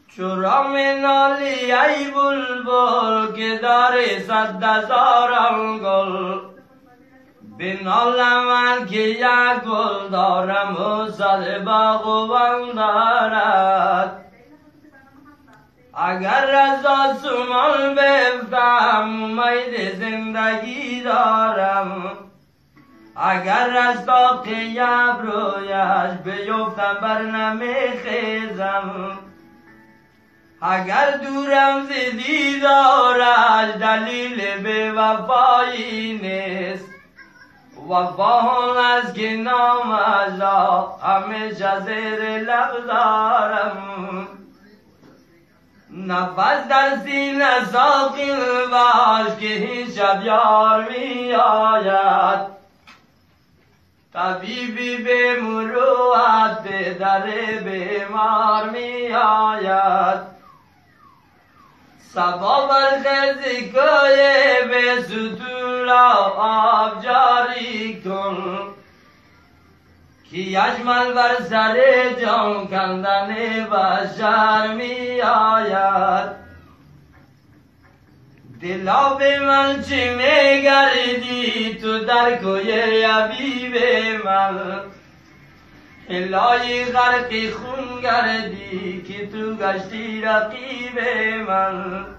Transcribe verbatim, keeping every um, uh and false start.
چرا منالی ای بلبل که داری صد هزاران گل، بنالم من که یک گل دارم و صد باغبان دارد. اگر از آسمان بیفتم امید زندگی دارم، اگر از طاق ابرویش بیفتم بر نمیخیزم، اگر دورم ز دیدارش دلیل بی وفایی نیست. وفا از که نامش را همیشه زیر لب دارم. نفس در سینه ساقی باش که این شب یار می آید. طبیبی به مروت به در بیمار می آید. صبا برخیز کوی به ستور آب جاری کن، که یجمل بر سر جان کندن بشر می آید. دلا به من چه می گردی تو در کوی حبیب من، الهی غرق خون گردی که تو گشتی رقیب من.